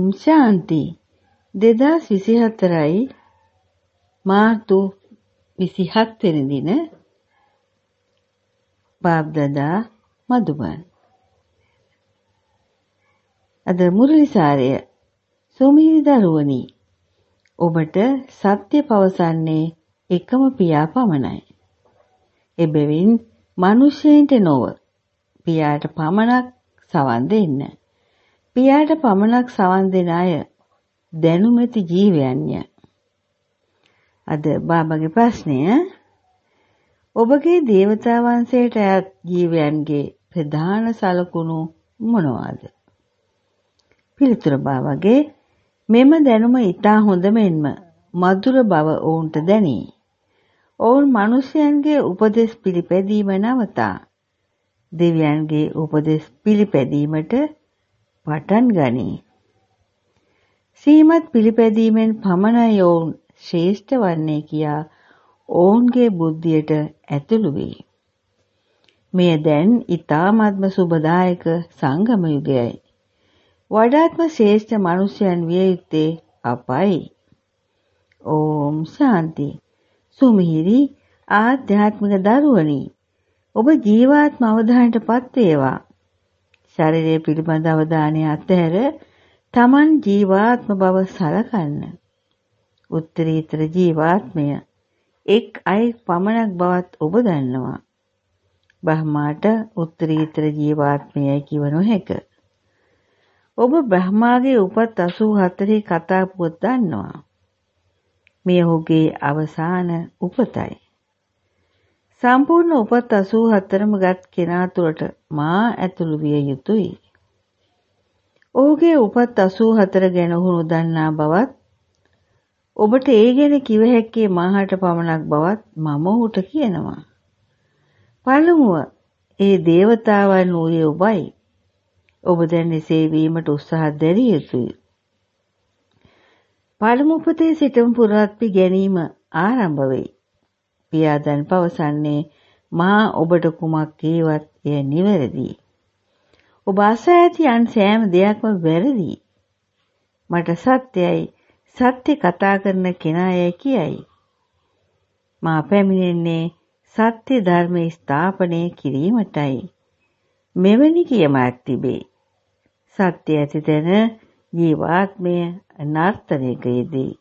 ශාන්ති 2024 මාර්තු 27 වෙනි දින බාබ්දාදා මදුබන්. අද මුරලිසාරය සුමිහිරි දරුවනි, ඔබට සත්‍ය පවසන්නේ එකම පියා පමණයි. එබැවින් මිනිසෙන්ට නොව පියාට පමණක් සවන් දෙන්න. පියාට පමණක් සවන් දෙන අය දැනුමැති ජීවයන්ය. අද බාබාගේ ප්‍රශ්නය, ඔබගේ දේවතා වංශයට අයත් ජීවයන්ගේ ප්‍රධාන සලකුණු මොනවාද? පිළිතුර බාබාගේ, මෙම දැනුම ඉතා හොඳ මෙන්ම මధుර බව ඔවුන්ට දැනේ. ඔවුන් මිනිසයන්ගේ උපදෙස් පිළිපැදීම නවතා දෙවියන්ගේ උපදෙස් පිළිපැදීමට පටන් ගනී. සීමත් පිළිපැදීමෙන් පමණයි ඔවුන් ශ්‍රේෂ්ඨ වන්නේ කියා ඔවුන්ගේ බුද්ධියට ඇතුළු වේ. මෙය දැන් ඉතාමත්ම සුබදායක සංගම යුගයයි. වඩාත්ම ශ්‍රේෂ්ඨ මනුෂ්‍යයන් විය යුත්තේ අපයි. ඕම් ශාන්ති. සුමිහිරි ආධ්‍යාත්මික දරුවනි, ඔබ ජීවාත්ම අවධානයට පත් වේවා. ශරීරය පිළිබඳ අවධානය අතහැර තමන් ජීවාත්ම බව සලකන්න. උත්තරීතර ජීවාත්මය එක් අයෙක් පමණක් බවත් ඔබ දන්නවා. බ්‍රහ්මාට උත්තරීතර ජීවාත්මයයි කිව නොහැක. ඔබ බ්‍රහ්මාගේ උපත් 84 කතා පුවත් දන්නවා. මේ ඔහුගේ අවසාන උපතයි. සම්පූර්ණ උපත් 84ම ගත් කෙනා තුළට මා ඇතුළු විය යුතුයි. ඔහුගේ උපත් 84 ගැන ඔහු නොදන්නා බවත්, ඔබට ඒ ගැන කිව හැක්කේ මාහට පමණක් බවත් මම ඔහුට කියනවා. පළමුව, ඒ දේවතාවන් වූයේ ඔබයි. ඔබ දැන් එසේ වීමට උත්සාහ දැරිය යුතුයි. පළමු උපතේ සිටම පුරාත්පි ගැනීම ආරම්භ වෙයි. පියා දැන් පවසන්නේ, මා ඔබට කුමක් කීවත් එය නිවැරදි. ඔබ අසා ඇති අන් සෑම දෙයක්ම වැරදි. මට සත්‍යයි, සත්‍ය කතා කරන කෙනායයි කියයි. මා පැමිණෙන්නේ සත්‍ය ධර්මයේ ස්ථාපනය කිරීමටයි. මෙවැනි කියමක් තිබේ. සත්‍ය ඇති තැන ජීවාත්මය නර්තනයක යෙදී.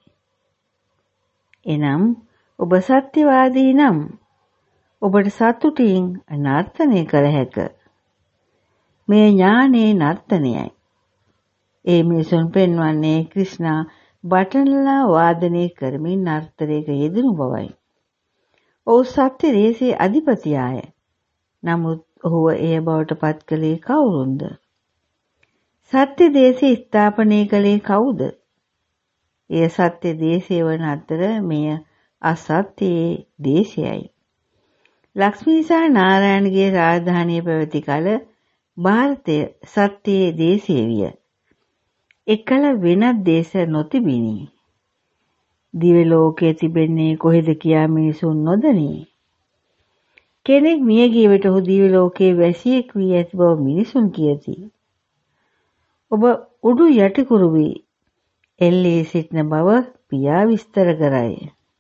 එනම් ඔබ සත්‍යවාදී නම් ඔබට සතුටින් නර්තනය කළ හැක. මේ ඥානයේ නර්තනයයි. ඒ මිනිසුන් පෙන්වන්නේ ක්‍රිෂ්ණා බටනලා වාදනය කරමින් නර්තනයක යෙදුණු බවයි. ඔහු සත්‍ය දේශයේ අධිපතියාය. නමුත් ඔහුව එය බවට පත් කළේ කවුරුන්ද? සත්‍ය දේශය ස්ථාපනය කළේ කවුද? එය සත්‍ය දේශය වන අතර මෙය අසත්‍යයේ දේශයයි. ලක්ෂ්මී සහ නාරායණගේ රාජධානිය පැවති කල ಭಾರತය සත්‍යයේ දේශය විය. එකල වෙනත් දේශ නොතිබිනි. දිව්‍ය ලෝකයේ තිබෙන්නේ කොහෙද කියා මිනිසුන් නොදනී. කෙනෙක් මිය ගිය විට ඔහු දිව්‍ය ලෝකයේ වැසියෙක් වී ඇති බව මිනිසුන් කියති. ඔබ උඩු යටිකුරු වී එල්ලී සිටින බව පියා විස්තර කරයි.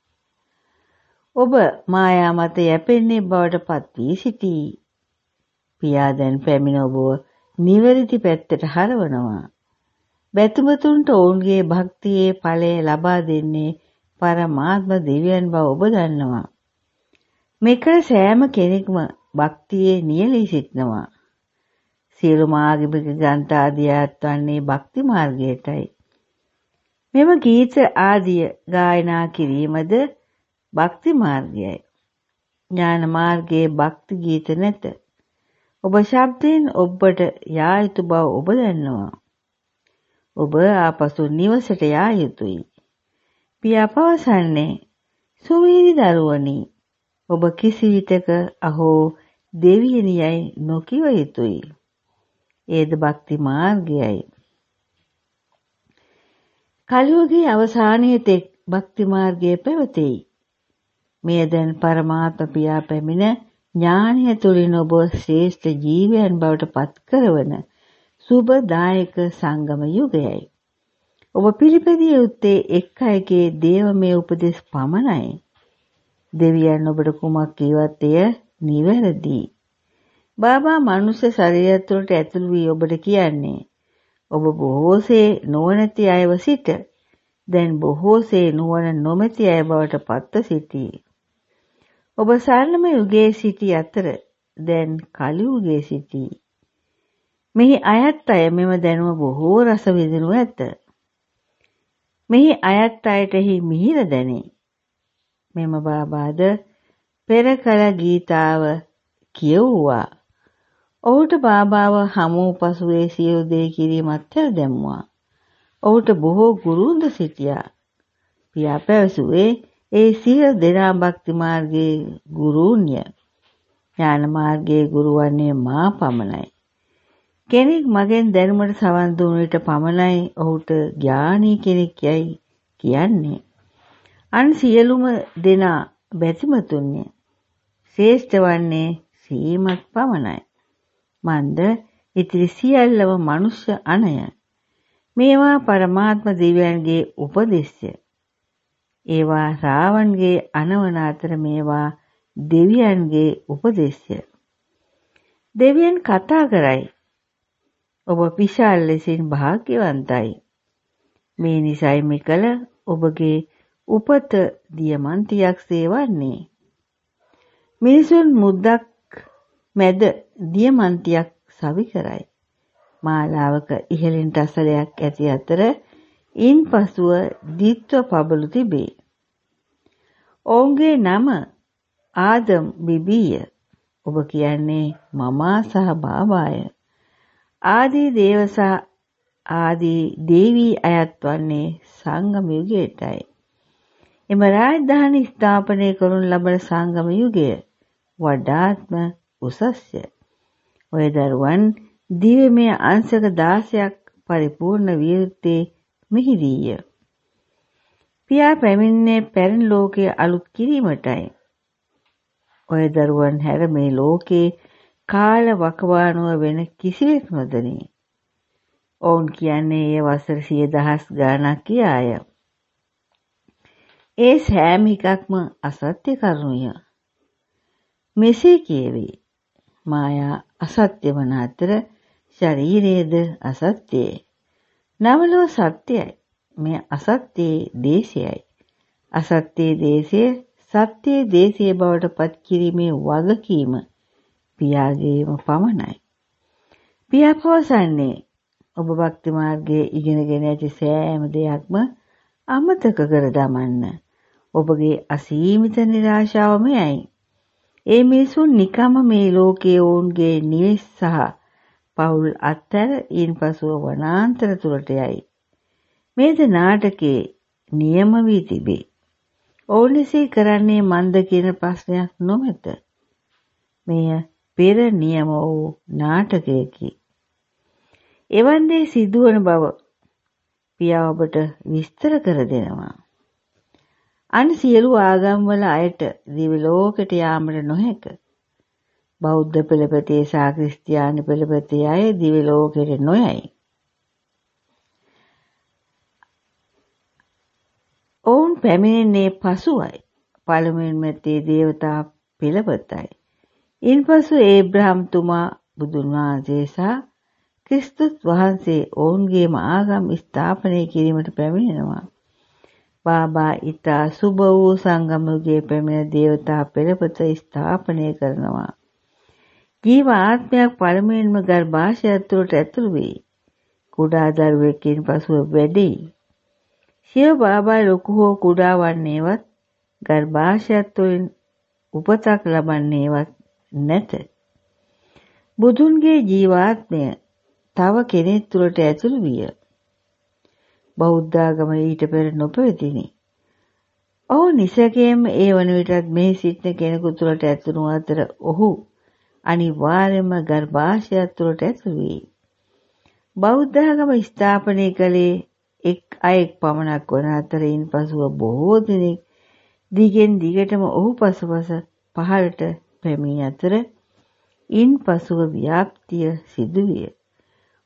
ඔබ මායා මත යැපෙන්නේ බවට පත් වී සිටී. පියා දැන් පැමිණ ඔබව නිවැරදි පැත්තට හරවනවා. බැතිමතුන්ට ඔවුන්ගේ භක්තියේ ඵලය ලබා දෙන්නේ පරමාත්ම දෙවියන් බව ඔබ දන්නවා. මේකල සෑම කෙනෙක්ම භක්තියේ නියැලී සිටිනවා. සියලුම ආගමික ග්‍රන්ථ ආදී යත්වන්නේ භක්ති මාර්ගයටයි. මෙම ගීත ආදිය ගායනා කිරීමද භක්ති මාර්ගයයි. ඥාන මාර්ගයේ භක්ති ගීත නැත. ඔබ ශබ්දයෙන් ඔබට යා යුතු බව ඔබ දන්නවා. ඔබ ආපසු නිවසට යා යුතුයි. පියා පවසන්නේ, සුමිහිරි දරුවනි, ඔබ කිසිවිටක අහෝ දෙවියනියයි නොකිව යුතුයි. ඒද භක්ති මාර්ගයයි. කලියුගයේ අවසානයේ තෙක් භක්ති මාර්ගයේ පැවතෙයි. මෙය දැන් පරමාත්ම පියා පැමිණ ඥානය තුළින් ඔබ ශ්‍රේෂ්ඨ ජීවයන් බවට පත් කරවන සුබදායක සංගම යුගයයි. ඔබ පිළිපැදිය යුත්තේ එක් අයගේ දේවමය උපදෙස් පමණයි. දෙවියන් ඔබට කුමක් කීවත් එය නිවැරදි. බාබා මනුෂ්‍ය ශරීරය තුළට ඇතුළු වී ඔබට කියන්නේ ඔබ බොහෝසේ නුවණැති අයව සිට දැන් බොහෝසේ නුවණ නොමැති අය බවට පත්ව සිටී. ඔබ සරලම යුගයේ සිටි අතර දැන් කලි යුගයේ සිටී. මෙහි අයත් අය මෙම දැනුම බොහෝ රස විඳිනු ඇත. මෙහි අයත් අයටෙහි මිහිර දැනේ. මෙම බාබාද පෙර කල ගීතාව කියවුවා. ඔහුට බාබාව හමු පසුවේ සියලු දේ කිරීමත් දැම්මුවා. ඔහුට බොහෝ ගුරුන්ද සිටියා. පියා පැවසුවේ ඒ සියලු දෙනා භක්ති මාර්ගයේ ගුරුන්ය. ඥාන මාර්ගයේ ගුරු වන්නේ මා පමණයි. කෙනෙක් මගෙන් දැනුමට සවන් දුන් විට පමණයි ඔහුට ඥානී කෙනෙක් යයි කියන්නේ. අන් සියලුම දෙනා බැතිමතුන්ය. ශ්‍රේෂ්ඨ වන්නේ සීමත් පමණයි. මන්ද ඉතිරි සියල්ලම මනුෂ්‍ය අනය. මේවා පරමාත්ම දෙවියන්ගේ උපදෙස්ය. ඒවා රාවණගේ අනවන අතර මේවා දෙවියන්ගේ උපදෙස්ය. දෙවියන් කතා කරයි. ඔබ විශාල ලෙසින් භාග්‍යවන්තයි. මේ නිසයි මෙකල ඔබගේ උපත දියමන්තියක්සේ වන්නේ. මිනිසුන් මුද්දක් මැද දියමන්තියක් සවි කරයි. මාලාවක ඉහළින් රසලයක් ඇති අතර ඉන්පසුව ද්විත්ව පබළු තිබේ. ඔවුන්ගේ නම ආදම් බිබීය. ඔබ කියන්නේ මමා සහ බාබාය. ආදී දේව සහ ආදී දේවී අයත් වන්නේ සංගම යුගයටයි. එම රාජධානි ස්ථාපනය කරනු ලබන සංගම යුගය වඩාත්ම උසස්ය. ඔය දරුවන් දිව්‍යමය අංශක 16ක් පරිපූර්ණ විය යුත්තේ මිහිදීය. පියා පැමිණෙන්නේ පැරණි ලෝකයේ අලුත් කිරීමටයි. ඔය දරුවන් හැර මේ ලෝකේ කාල වකවානුව වෙන කිසිවෙක් නොදනී. ඔවුන් කියන්නේ ඒ වසර 100,000 ගාණක් කියාය. ඒ සෑම එකක්ම අසත්‍ය කරුණුය. මෙසේ කියවේ. මායා අසත්‍ය වන අතර ශරීරයේද අසත්‍යයි. නවලෝ සත්‍යයි. මේ අසත්‍යයේ දේශයයි. අසත්‍යයේ දේශය සත්‍යයේ දේශයේ බවට පත් කිරීමේ වගකීම පියාගේම පමණයි. පියා පවසන්නේ ඔබ භක්ති මාර්ගයේ ඉගෙනගෙන ඇති සෑම දෙයක්ම අමතක කර දමන්න. ඔබගේ අසීමිත නිරාශාව මෙයයි. ඒ මිනිසුන් නිකම්ම මේ ලෝකයේ ඔවුන්ගේ නිවෙස් සහ පවුල් අත්තර ඉන්පසුව වනාන්තර තුරට යයි. මේද නාටකයේ නියම වී තිබේ. ඔවුන් එසේ කරන්නේ මන්ද කියන ප්‍රශ්නයක් නොමැත. මෙය පෙර නියම වූ නාටකයකි. එවන් දේ සිදුවන බව පියා ඔබට විස්තර කර දෙනවා. අන් සියලු ආගම්වල අයට දිව්‍ය ලෝකයට යාමට නොහැක. බෞද්ධ පෙළපතේ සහ ක්‍රිස්තියානි පෙළපතේ අය දිව්‍ය ලෝකයට නොයයි. ඔවුන් පැමිණෙන්නේ පසුවයි. පළමුවෙන්ම තේ දේවතා පෙළපතයි. ඉන්පසු ඒබ්‍රහම් තුමා බුදුන් වහන්සේ සහ ක්‍රිස්තුස් වහන්සේ ඔවුන්ගේම ආගම් ස්ථාපනය කිරීමට පැමිණෙනවා. බාබා ඊතා සුබ වූ සංගම යුගයේ පැමිණ දේවතා පෙළපත ස්ථාපනය කරනවා. ජීව ආත්මයක් පළමුවෙන්ම ගර්භාෂය තුළට ඇතුළු වේ. කුඩා දරුවෙකින් පසුව වැඩි. ශිව බාබා ලොකු හෝ කුඩා වන්නේවත් ගර්භාෂය තුළින් උපතක් ලබන්නේවත් නැත. බුදුන්ගේ ජීවාත්මය තව කෙනෙක් තුළට ඇතුළු විය. බෞද්ධ ආගම ඊට පෙර නොපැවතිනි. ඔහු නිසැකයෙන්ම ඒ වන විටත් මෙහි සිටින කෙනෙකු තුළට ඇතුළු අතර ඔහු අනිවාර්යයෙන්ම ගර්භාෂය තුළට ඇතුළු වේ. බෞද්ධ ආගම ස්ථාපනය කළේ එක් අයෙක් පමණක් වන අතර ඉන්පසුව බොහෝ දෙනෙක් දිගෙන් දිගටම ඔහු පසුපස පහළට පැමිණි අතර ඉන්පසුව ව්‍යාප්තිය සිදුවිය.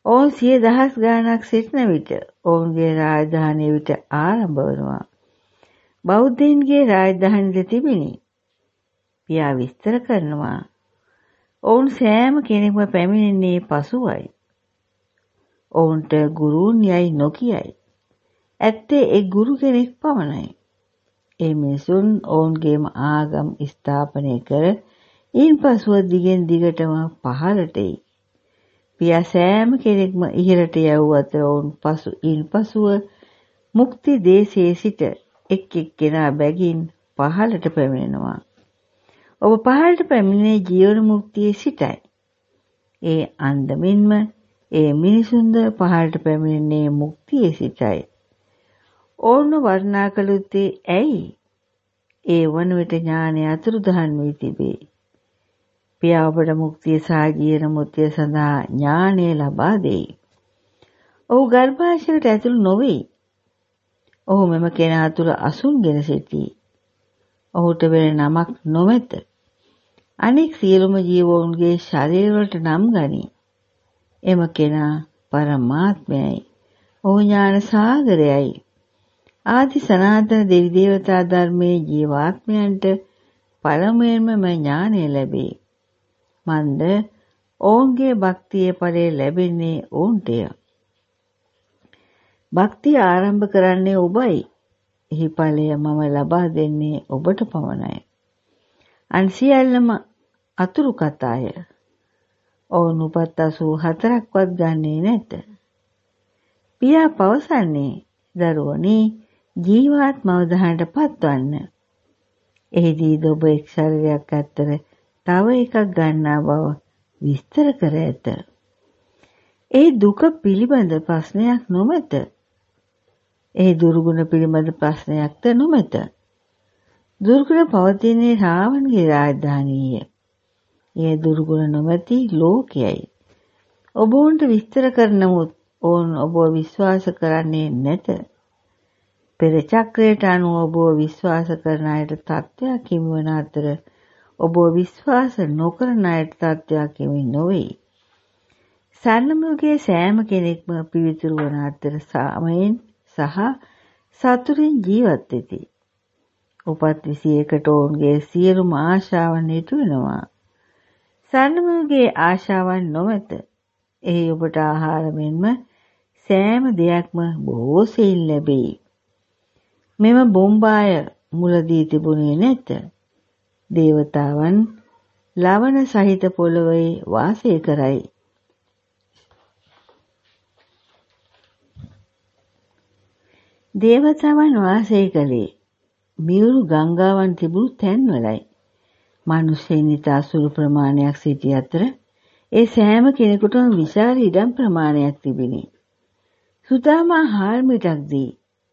ඔවුන් 100,000 ගාණක් සිටින විට ඔවුන්ගේ රාජධානිය විට ආරම්භ වනවා. බෞද්ධයින්ගේ රාජධානිද තිබිණි. පියා විස්තර කරනවා. ඔවුන් සෑම කෙනෙක්ම පැමිණෙන්නේ පසුවයි. ඔවුන්ට ගුරුන් යයි නොකියයි. ඇත්තේ එක් ගුරු කෙනෙක් පමණයි. ඒ මිනිසුන් ඔවුන්ගේම ආගම් ස්ථාපනය කර ඉන්පසුව දිගෙන් දිගටම පහළට එයි. පියා සෑම කෙනෙක්ම ඉහළට යවූ අතර ඔවුන් ඉන්පසුව මුක්ති දේශයේ සිට එක් එක්කෙනා බැගින් පහළට පැමිණෙනවා. ඔබ පහළට පැමිණෙන්නේ ජීවන මුක්තියේ සිටයි. ඒ අන්දමින්ම ඒ මිනිසුන්ද පහළට පැමිණෙන්නේ මුක්තියේ සිටයි. ඕන වර්ණනා කළ යුත්තේ ඇයි? ඒ වන විට ඥානය අතුරුදහන් වී තිබේ. පියා ඔබට මුක්තිය සහ ජීවන මුක්තිය සඳහා ඥානය ලබා දෙයි. ඔහු ගර්භාෂයට ඇතුළු නොවේ. ඔහු මෙම කෙනා තුළ අසුන්ගෙන සිටී. ඔහුට වෙන නමක් නොමැත. අනෙක් සියලුම ජීවෝන්ගේ ශරීරවලට නම් ගනී. එම කෙනා පරමාත්මයයි. ඔහු ඥාන සාගරයයි. ආදි සනාතන දෙවි දේවතා ධර්මයේ ජීවාත්මයන්ට පළමුවෙන්ම ඥානය ලැබේ. මන්ද ඔවුන්ගේ භක්තියේ ඵලය ලැබෙන්නේ ඔවුන්ටය. භක්තිය ආරම්භ කරන්නේ ඔබයි. එහි ඵලය මම ලබා දෙන්නේ ඔබට පමණයි. අන් සියල්ලම අතුරු කතාය. ඔවුන් උපත් 84ක්වත් ගන්නේ නැත. පියා පවසන්නේ දරුවනි ජීවාත්මව දහනට පත්වන්න. එහිදී ඔබ එක් ශරීරයක් අතර තව එකක් ගන්නා බව විස්තර කර ඇත. ඒ දුක පිළිබඳ ප්‍රශ්නයක් නොමැත. ඒ දුර්ගුණ පිළිබඳ ප්‍රශ්නයක්ද නොමැත. දුර්ගුණ පවතින්නේ රාවණගේ රාජධානියේ. ඒ දුර්ගුණ නොමැති ලෝකයයි. ඔබ ඔවුන්ට විස්තර කරනමුත් ඔවුන් ඔබව විශ්වාස කරන්නේ නැත. පෙර චක්‍රයට අනුව ඔබව විශ්වාස කරන අයට තත්ත්වයක් හිමි වන අතර ඔබව විශ්වාස නොකරන අයට තත්ත්වයක් හිමි නොවේ. සරණමුගේ සෑම කෙනෙක්ම පිවිතුරු වන අතර සාමයෙන් සහ සතුටින් ජීවත් වෙති. උපත් 21ට ඔවුන්ගේ සියලුම ආශාවන් ඉටු වෙනවා. සරණමුගේ ආශාවන් නොමැත. එහි ඔබට ආහාර මෙන්ම සෑම දෙයක්ම බොහෝ සෙයින් ලැබේ. මෙම බොම්බාය මුලදී තිබුණේ නැත. දේවතාවන් ලවණ සහිත පොළොවේ වාසය කරයි. දේවතාවන් වාසය කළේ මියුරු ගංගාවන් තිබුණු තැන්වලයි. මිනිසෙයින් ඉතා සුළු ප්‍රමාණයක් සිටි අතර ඒ සෑම කෙනෙකුටම විශාල ඉඩම් ප්‍රමාණයක් තිබිණි. සුදාමා හාල්මිටක් දී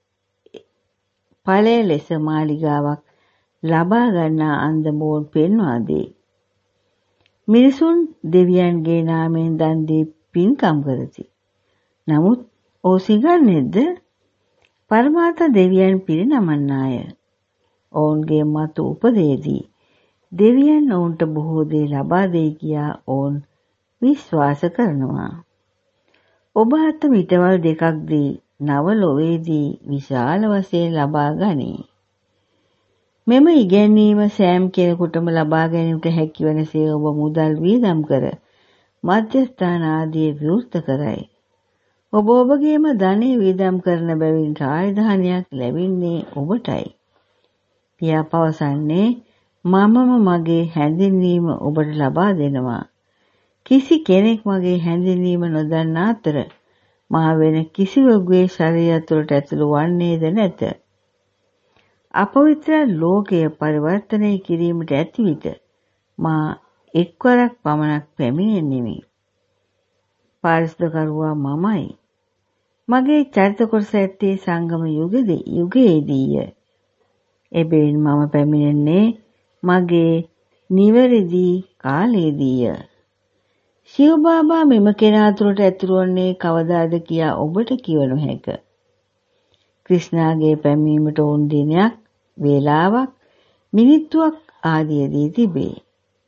ඵලය ලෙස මාලිගාවක් ලබා ගන්නා අන්දමෝන් පෙන්වා දෙයි. මිනිසුන් දෙවියන්ගේ නාමයෙන් දන් දී පින්කම් කරති. නමුත් ඔහු සිඟන්නේද? පරමාර්ථ දෙවියන් පිරිනමන්නාය. ඔවුන්ගේ මතු උපදේදී දෙවියන් ඔවුන්ට බොහෝ දේ ලබා දෙයි කියා ඔවුන් විශ්වාස කරනවා. ඔබ අත මිටවල් දෙකක් දී නව ලොවේදී විශාල වශයෙන් ලබා ගනී. මෙම ඉගැන්වීම සෑම කෙනෙකුටම ලබා ගැනීමට හැකි වනසේ ඔබ මුදල් වියදම් කර මධ්‍යස්ථාන ආදී විවෘත කරයි. ඔබ ඔබගේම ධනෙ වියදම් කරන බැවින් රාජධානියක් ලැබෙන්නේ ඔබටයි. පියා පවසන්නේ මමම මගේ හැඳින්වීම ඔබට ලබා දෙනවා. කිසි කෙනෙක් මගේ හැඳින්වීම නොදන්නා අතර මා වෙන කිසිවෙකුගේ ශරීරය තුළට ඇතුළු වන්නේද නැත. අපවිත්‍ර ලෝකය පරිවර්තනය කිරීමට ඇති විට මා එක්වරක් පමණක් පැමිණෙන්නෙමි. පාරිශුද්ධකරුවා මමයි. මගේ චරිත කොටස ඇත්තේ සංගම යුගයේදීය. එබැවින් මම පැමිණෙන්නේ මගේ නිවැරදි කාලයේදීය. ශිව බාබා මෙම කෙනා තුළට ඇතුළු වන්නේ කවදාද කියා ඔබට කිව නොහැක. ක්‍රිෂ්ණාගේ පැමිණීමට ඕන දිනයක්, වේලාවක්, මිනිත්තුවක් ආදියේදී තිබේ.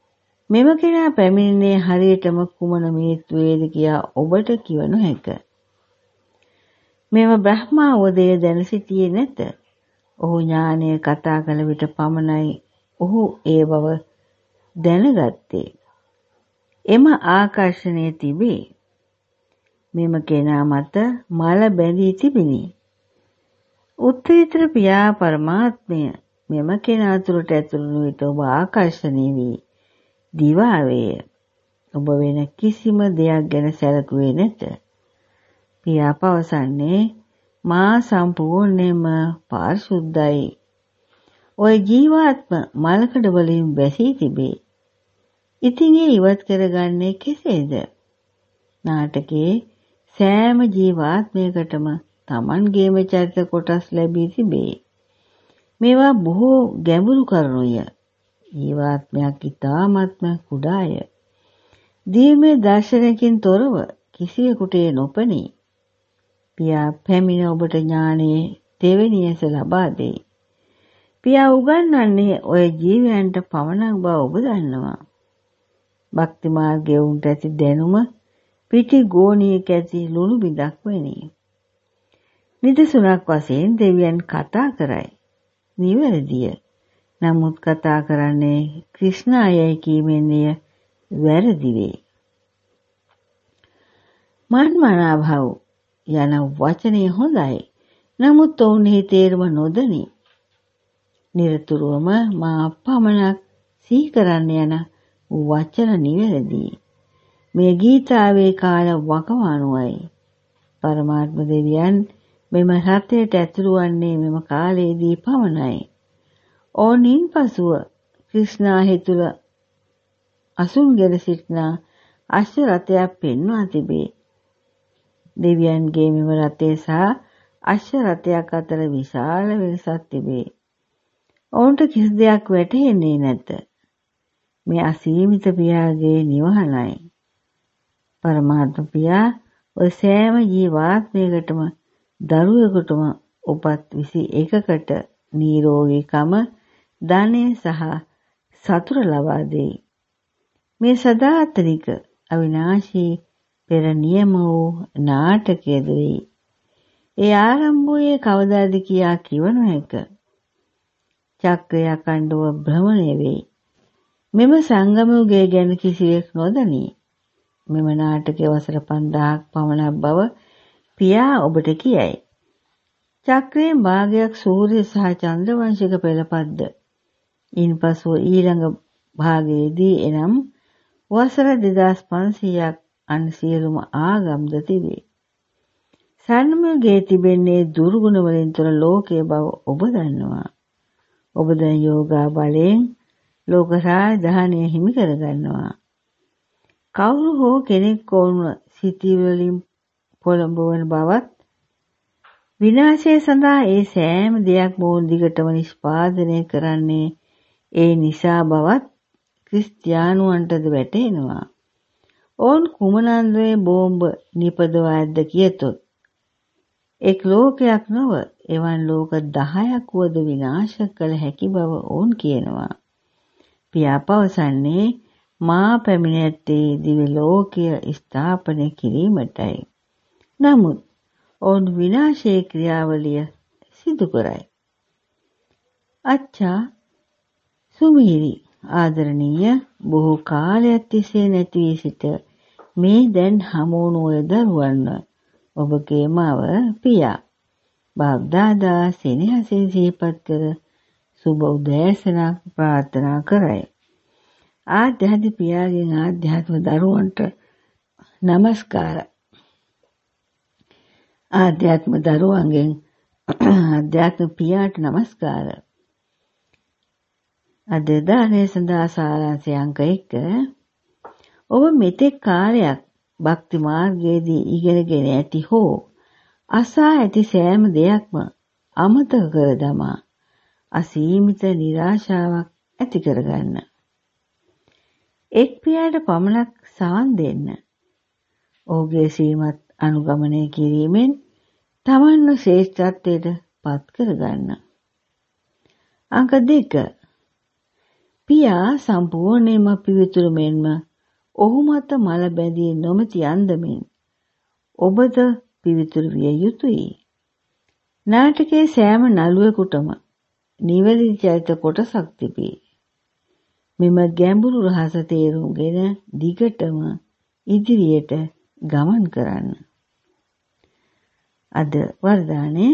මෙම කෙනා පැමිණෙන්නේ හරියටම කුමන මිනිත්තුවේද කියා ඔබට කිව නොහැක. මෙම බ්‍රහ්මාවදය දැන සිටියේ නැත. ඔහු ඥානය කතා කළ විට පමණයි ඔහු ඒ බව දැනගත්තේ. එම ආකර්ෂණය තිබේ. මෙම කෙනා මත මල බැඳී තිබිනි. උත්තරීතර පියා පරමාත්මය මෙම කෙනා තුළට ඇතුළු විට ඔබ ආකර්ෂණය වී දිවාවේය. ඔබ වෙන කිසිම දෙයක් ගැන සැලකුවේ නැත. පියා පවසන්නේ මා සම්පූර්ණයෙන්ම පාරිශුද්ධයි. ඔය ජීවාත්ම මලකඩ වලින් වැසී තිබේ. ඉතින් ඒ ඉවත් කරගන්නේ කෙසේද? නාටකයේ සෑම ජීවාත්මයකටම Tamanගේම චරිත කොටස් ලැබී තිබේ. මේවා බොහෝ ගැඹුරු කරුණුය. ජීවාත්මයක් ඉතාමත්ම කුඩාය. දිව්‍යමය දර්ශනයකින් තොරව කිසිවෙකුට නොපෙනී. පියා පැමිණ ඔබට ඥානයේ තෙවෙනි ඇස ලබා දෙයි. පියා උගන්වන්නේ ඔය ජීවයන්ට පමණක් බව ඔබ දන්නවා. භක්ති මාර්ගයේ උන්ට ඇති දැනුම පිටි ගෝණියක ඇති ලුණු බිඳක් වැනි. නිදසුනක් වශයෙන් දෙවියන් කතා කරයි. නිවැරදිය. නමුත් කතා කරන්නේ ක්‍රිෂ්ණායයි කීමෙන් එය වැරදි වේ. මන්මනාභව යන වචනය හොඳයි. නමුත් ඔවුන්හි තේරුම නොදනි. නිරතුරුවම මා පමණක් සිහි කරන්න යන වචන නිවැරදි. මේ ගීතාවේ කාල වකවානුවයි. පරමාත්ම දෙවියන් මෙම රථයට ඇතුළු වන්නේ මෙම කාලයේදී පමණයි. ඕනින් පසුව ක්‍රිෂ්ණා තුළ අසුන්ගෙන සිටින අශ්ව රථයක් පෙන්වා තිබේ. දෙවියන්ගේ මෙම රථය සහ අශ්ව රථයක් අතර විශාල වෙනසක් තිබේ. ඔවුන්ට කිසි දෙයක් වැටහෙන්නේ නැත. මේ අසීමිත පියාගේ නිවහනයි. පරමාත්ම පියා ඔය සෑම ජීවාත්මයකටම දරුවෙකුටම උපත් 21කට නිරෝගීකම ධනය සහ සතුට ලබා දෙයි. මේ සදාතනික අවිනාශී පෙර නියම වූ නාටකයද වෙයි. ඒ ආරම්භ වූයේ කවදාද කියා කිව නොහැක. චක්‍රය අඛණ්ඩව භ්‍රමණය වෙයි. මෙම සංගමයුගය ගැන කිසිවෙක් නොදනී. මෙම නාටකයේ වසර 5000ක් පමණක් බව පියා ඔබට කියයි. චක්‍රයෙන් භාගයක් සූර්ය සහ චන්ද්‍ර වංශික පෙළපත්ද. ඉන්පසු ඊළඟ භාගයේදී එනම් වසර 2500ක් අන් සියලුම ආගම්ද තිබේ. සම්මුගයේ තිබෙන්නේ දුර්ගුණ වලින් තොර ලෝකයේ බව ඔබ දන්නවා. ඔබ දැන් යෝගා බලයෙන් ලෝක රාජධානිය හිමි කරගන්නවා. කවුරු හෝ කෙනෙක් වුණ සිටිවලින් පොළඹවන බවත් විනාශය සඳහා ඒ සෑම දෙයක් මොහොත දිගටම නිෂ්පාදනය කරන්නේ ඒ නිසා බවත් ක්‍රිස්තියානුවන්ටද වැටහෙනවා. ඔවුන් කුමනන්දේ බෝම්බ නිපදවා ඇද්ද කියතොත් එක් ලෝකයක් නොව එවන් ලෝක 10ක් වුවද විනාශ කළ හැකි බව ඔවුන් කියනවා. පියා පවසන්නේ මා පැමිණ ඇත්තේ දිව්‍ය ලෝකය ස්ථාපනය කිරීමටයි. නමුත් ඔවුන් විනාශයේ ක්‍රියාවලිය සිදු කරයි. අච්චා සුමීරි ආදරණීය බොහෝ කාලයක් තිස්සේ නැති වී සිට මේ දැන් හමුවුණු ඔය දරුවන්ව ඔබගේ මව පියා බාග්දාදා සෙනෙහසින් සිහිපත් කර සුබ උදෑසනක් ප්‍රාර්ථනා කරයි. ආධ්‍යාත්මික පියාගෙන් ආධ්‍යාත්ම දරුවන්ට নমස්කාර. ආධ්‍යාත්ම දරුවන්ගෙන් ආධ්‍යාත්ම පියාට নমස්කාර. අද දානේ සඳහා සාරාංශය අංක 1. ඔබ මෙතෙක් කාලයක් භක්ති මාර්ගයේදී ඉගෙනගෙන ඇති හෝ අසා ඇති සෑම දෙයක්ම අමතක කර දමා අසීමිත නිරාශාවක් ඇති කරගන්න. එක් පියාට පමණක් සවන් දෙන්න. ඔහුගේ ශ්‍රීමත් අනුගමනය කිරීමෙන් තමන්ව ශ්‍රේෂ්ඨත්වයට පත් කරගන්න. අංක 2. පියා සම්පූර්ණයෙන්ම පිවිතුරු මෙන්ම ඔහු මත මල බැඳී නොමැති අන්දමින් ඔබද පිවිතුරු විය යුතුයි. නාටකයේ සෑම නළුවෙකුටම නිවැරදි චරිත කොටසක් තිබේ. මෙම ගැඹුරු රහස තේරුම්ගෙන දිගටම ඉදිරියට ගමන් කරන්න. අද වර්ධානයේ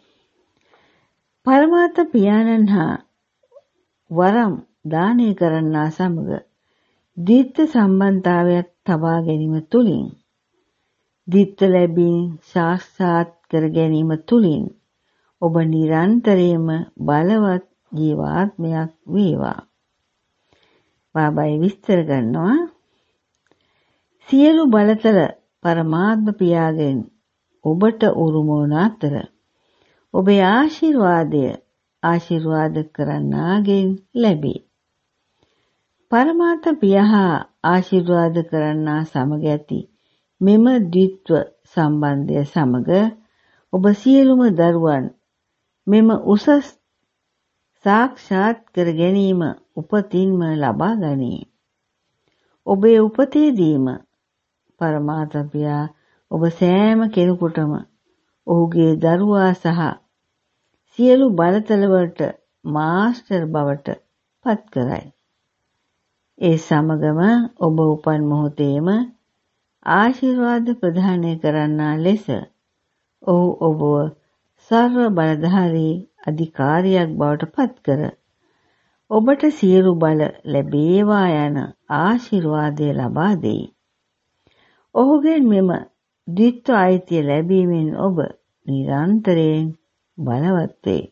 පරමාර්ථ පියාණන් හා වරම් දානය කරන්නා සමග ද්විත්ව සම්බන්ධතාවයක් තබා ගැනීම තුළින් ද්විත්ව ලැබීම් සාක්ෂාත් කර ගැනීම තුළින් ඔබ නිරන්තරයෙන්ම බලවත් ජීවාත්මයක් වේවා. බාබායි විස්තර කරනවා සියලු බලතල පරමාත්ම පියාගෙන් ඔබට උරුම වන අතර ඔබේ ආශිර්වාද කරන්නාගෙන් ලැබේ. පරමාර්ථ පියා ආශිර්වාද කරන්නා සමග ඇති මෙම ද්විත්ව සම්බන්ධය සමග ඔබ සියලුම දරුවන් මෙම උසස් සාක්ෂාත් කර ගැනීම උපතින්ම ලබා ගනී. ඔබේ උපතේදීම පරමාර්ථ පියා ඔබ සෑම කෙනෙකුටම ඔහුගේ දරුවා සහ සියලු බලතලවලට මාස්ටර් බවට පත් කරයි. ඒ සමගම ඔබ උපන් මොහොතේම ආශිර්වාද ප්‍රදානය කරන්නා ලෙස ඔහු ඔබව සර්ව බලධාරී අධිකාරියක් බවට පත් කර ඔබට සියලු බල ලැබේවා යන ආශිර්වාදය ලබා දෙයි. ඔහුගෙන් මෙම ද්විත්ව අයිතිය ලැබීමෙන් ඔබ නිරන්තරයෙන් බලවත් වේ.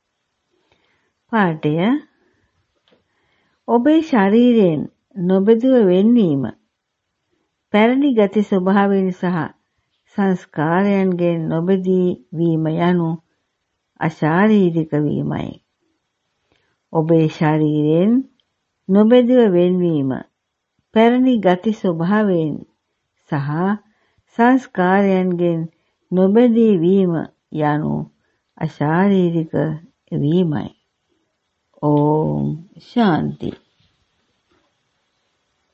පාඨය ඔබේ ශරීරයෙන් නොබෙදුව වෙන්වීම පැරණි ගති ස්වභාවයෙන් සහ සංස්කාරයන්ගෙන් නොබෙදී වීම යනු අශාරීරික වීමයි. ඔබේ ශරීරයෙන් නොබෙදුව වෙන්වීම පැරණි ගති ස්වභාවයෙන් සහ සංස්කාරයන්ගෙන් නොබෙදී වීම යනු අශාරීරික වීමයි. ඕම් ශාන්ති.